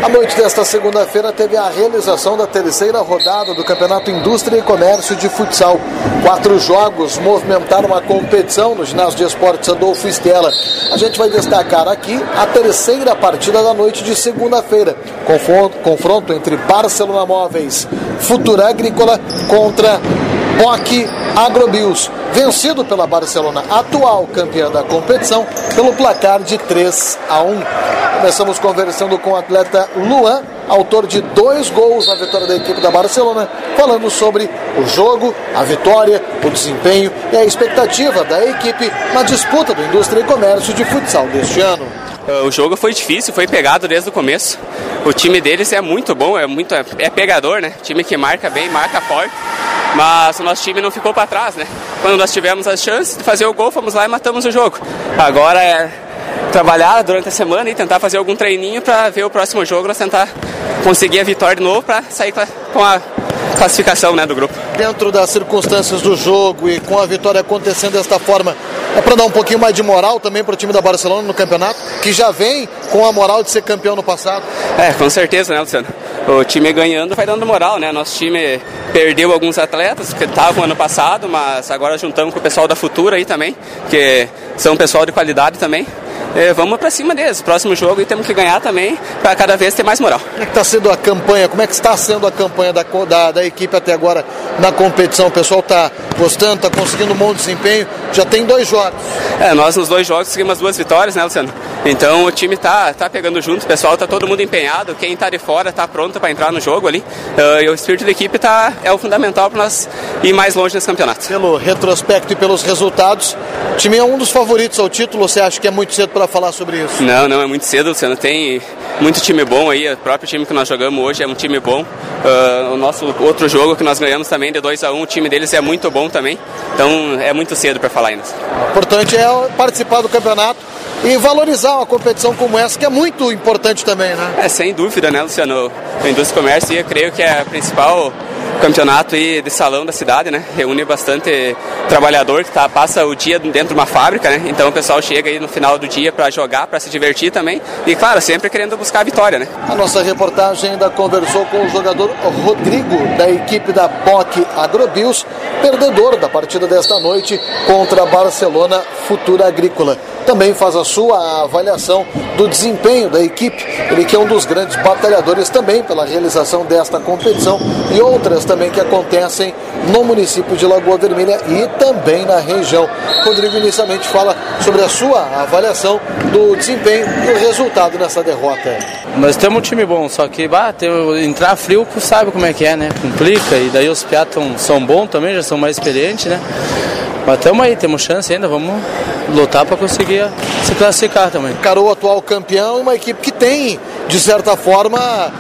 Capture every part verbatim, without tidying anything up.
A noite desta segunda-feira teve a realização da terceira rodada do Campeonato Indústria e Comércio de Futsal. Quatro jogos movimentaram a competição no ginásio de esportes Adolfo Stella. A gente vai destacar aqui a terceira partida da noite de segunda-feira. Confronto, confronto entre Barcelona Móveis Futura Agrícola contra B O C Agrobios, vencido pela Barcelona, atual campeã da competição, pelo placar de três a um. Começamos conversando com o atleta Luan, autor de dois gols na vitória da equipe da Barcelona, falando sobre o jogo, a vitória, o desempenho e a expectativa da equipe na disputa do Indústria e Comércio de Futsal deste ano. O jogo foi difícil, foi pegado desde o começo. O time deles é muito bom, é, muito, é pegador, né? Time que marca bem, marca forte. Mas o nosso time não ficou para trás, né? Quando nós tivemos as chances de fazer o gol, fomos lá e matamos o jogo. Agora é trabalhar durante a semana e tentar fazer algum treininho para ver o próximo jogo, nós tentar conseguir a vitória de novo para sair com a classificação, né, do grupo. Dentro das circunstâncias do jogo e com a vitória acontecendo desta forma, é para dar um pouquinho mais de moral também para o time da Barcelona no campeonato, que já vem com a moral de ser campeão no passado? É, com certeza, né, Luciano? O time ganhando vai dando moral, né? Nosso time perdeu alguns atletas que estavam ano passado, mas agora juntamos com o pessoal da Futura aí também, que são pessoal de qualidade também. É, vamos para cima deles, próximo jogo, e temos que ganhar também para cada vez ter mais moral. Como é que está sendo a campanha, como é que está sendo a campanha da, da, da equipe até agora na competição? O pessoal está gostando, está conseguindo um bom desempenho, já tem dois jogos. É, nós nos dois jogos conseguimos duas vitórias, né, Luciano? Então o time tá, tá pegando junto, o pessoal tá todo mundo empenhado, quem tá de fora tá pronto para entrar no jogo ali. Uh, e o espírito da equipe tá, é o fundamental para nós ir mais longe nesse campeonato. Pelo retrospecto e pelos resultados, o time é um dos favoritos ao título, você acha que é muito cedo para falar sobre isso? Não, não, é muito cedo, Luciano. Tem muito time bom aí, o próprio time que nós jogamos hoje é um time bom. Uh, o nosso outro jogo que nós ganhamos também de dois a um, o time deles é muito bom também. Então é muito cedo para falar ainda. O importante é participar do campeonato e valorizar uma competição como essa, que é muito importante também, né? É, sem dúvida, né, Luciano? O Indústria e Comércio, eu creio que é a principal campeonato aí de salão da cidade, né? Reúne bastante trabalhador que tá, passa o dia dentro de uma fábrica, né? Então o pessoal chega aí no final do dia para jogar, para se divertir também. E claro, sempre querendo buscar a vitória, né? A nossa reportagem ainda conversou com o jogador Rodrigo, da equipe da B O C Agrobios, perdedor da partida desta noite contra a Barcelona Futura Agrícola. Também faz a sua avaliação do desempenho da equipe, ele que é um dos grandes batalhadores também pela realização desta competição e outras também que acontecem no município de Lagoa Vermelha e também na região. Rodrigo inicialmente fala sobre a sua avaliação do desempenho e o resultado nessa derrota. Nós temos um time bom, só que bah, tem, entrar frio sabe como é que é, né? Complica, e daí os piatos são bons também, já são mais experientes, né? Mas estamos aí, temos chance ainda, vamos lutar para conseguir se classificar também. Carol, atual campeão, uma equipe que tem, de certa forma,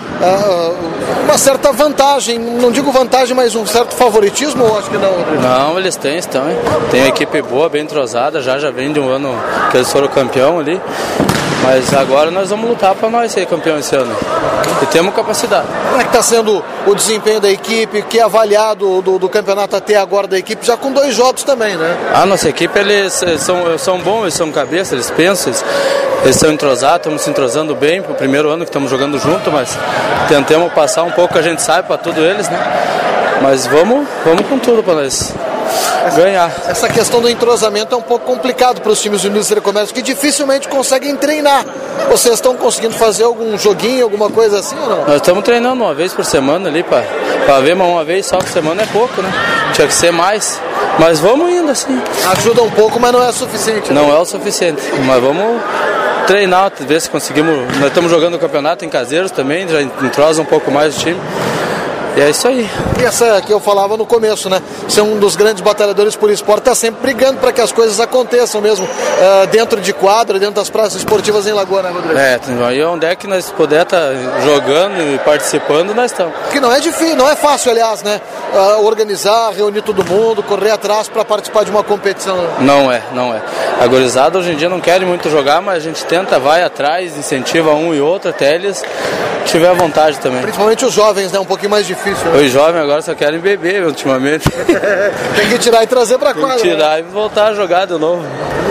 uma certa vantagem, não digo vantagem, mas um certo favoritismo, eu acho que não, Rodrigo? Não, eles têm, estão, hein? Tem uma equipe boa, bem entrosada, já, já vem de um ano que eles foram campeão ali. Mas agora nós vamos lutar para nós ser campeão esse ano. E temos capacidade. Como é que está sendo o desempenho da equipe? O que é avaliado do, do campeonato até agora da equipe? Já com dois jogos também, né? A nossa equipe, eles são, são bons, eles são cabeça, eles pensam, eles, eles são entrosados, estamos se entrosando bem. Pro primeiro ano que estamos jogando junto, mas tentamos passar um pouco que a gente sabe para todos eles, né? Mas vamos, vamos com tudo para nós ganhar. Essa questão do entrosamento é um pouco complicado para os times do Indústria e Comércio, que dificilmente conseguem treinar. Vocês estão conseguindo fazer algum joguinho, alguma coisa assim ou não? Nós estamos treinando uma vez por semana ali, para ver, mas uma vez só por semana é pouco, né? Tinha que ser mais, mas vamos indo assim. Ajuda um pouco, mas não é suficiente. Não né? é o suficiente, mas vamos treinar, ver se conseguimos. Nós estamos jogando o campeonato em Caseiros também, já entrosa um pouco mais o time. E é isso aí. E essa que eu falava no começo, né? Ser um dos grandes batalhadores por esporte, está sempre brigando para que as coisas aconteçam mesmo uh, dentro de quadra, dentro das praças esportivas em Lagoa, né, Rodrigo? É, aí onde é que nós puder estar tá jogando e participando, nós estamos. Que não é difícil, não é fácil, aliás, né? Uh, organizar, reunir todo mundo, correr atrás para participar de uma competição. Não é, não é. A gurizada hoje em dia não querem muito jogar, mas a gente tenta, vai atrás, incentiva um e outro até eles tiver vontade também. Principalmente os jovens, né? Um pouquinho mais difícil. Né? Os jovens agora só querem beber ultimamente. Tem que tirar e trazer para quadra. Tem que tirar né? e voltar a jogar de novo.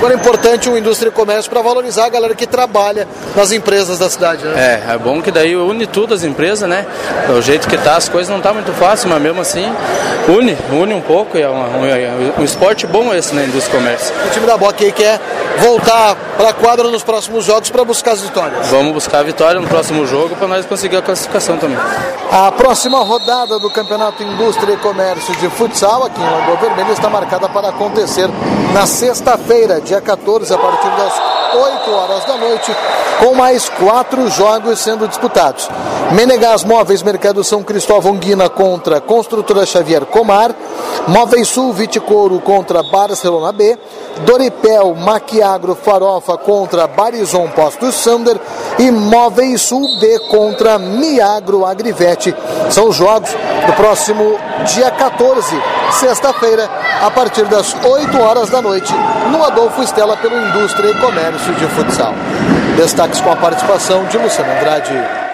Agora é importante o Indústria e Comércio para valorizar a galera que trabalha nas empresas da cidade, né? É, é bom que daí une tudo as empresas, né? O jeito que tá, as coisas não tá muito fácil, mas mesmo assim une, une um pouco, e é uma, um, é um esporte bom esse na Indústria e Comércio. O time da B O C aí quer voltar para a quadra nos próximos jogos para buscar as vitórias. Vamos buscar a vitória no próximo jogo para nós conseguir a classificação também. A próxima rodada do Campeonato Indústria e Comércio de Futsal aqui em Lagoa Vermelha está marcada para acontecer na sexta-feira, dia quatorze, a partir das oito horas da noite, com mais quatro jogos sendo disputados. Menegás Móveis Mercado São Cristóvão Guina contra Construtora Xavier Comar, Móveis Sul Viticouro contra Barcelona B, Doripel Maquiagro Farofa contra Barizon Postos Sander e Móveis Sul B contra Miagro Agrivete. São os jogos do próximo dia quatorze, sexta-feira, a partir das oito horas da noite, no Adolfo Estela, pelo Indústria e Comércio de Futsal. Destaques com a participação de Luciano Andrade.